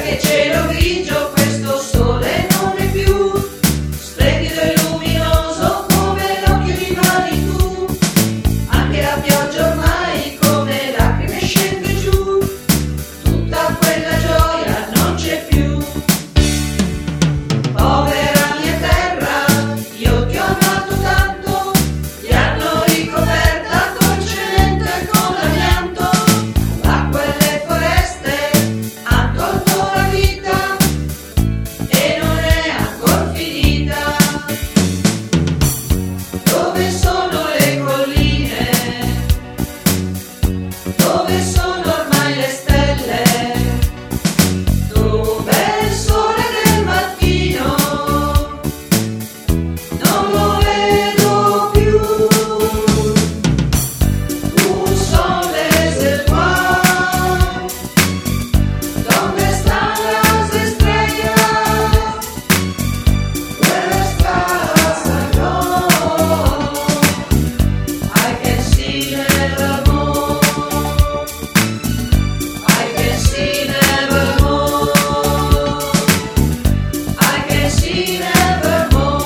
che cielo grigio, questo sole non è più splendido e luminoso come l'occhio di mani tu. Anche la pioggia ormai come lacrime scende giù, tutta quella gioia non c'è più. Povera mia terra, io ti ho amato tanto, ti hanno ricoperta col cemento e con l'amianto. L'acqua e le foreste han tolto la vita e non è ancora finita. Dove sono le colline? Dove sono ormai le stelle? Dove il sole del mattino? Non lo vedo più. Où sont les étoiles? ¿Dónde están las estrellas? Where the stars are gone, I can see nevermore. I can see nevermore. I can see nevermore.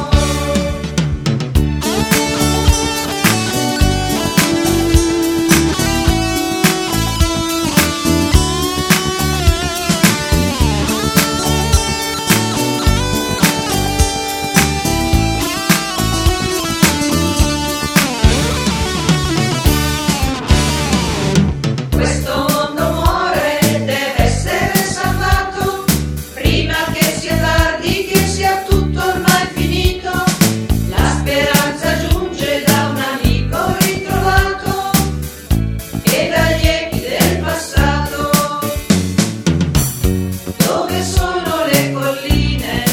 Questo mondo muore, deve essere salvato, prima che sia tardi, che sia tutto ormai finito. La speranza giunge da un amico ritrovato e dagli echi del passato. Dove sono le colline?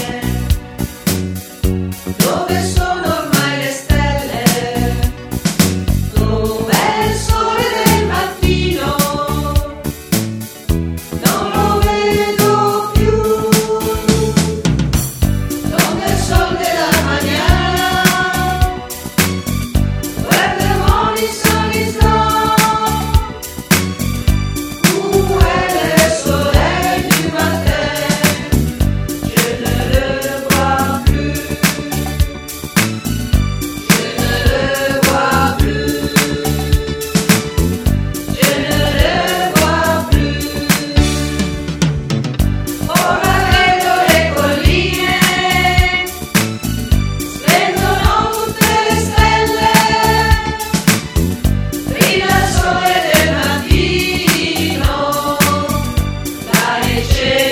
Dove sono ormai le stelle? Dov'è il sole del mattino? Non lo vedo più. ¿Dónde el sol de la mañana? Where the morning sun is gone. Où est le soleil du matin? Je ne le vois plus. Je ne le vois plus. Je ne le vois plus. Ora vedo le colline, splendono tutte le stelle, brilla il sole del mattino, dai cielo.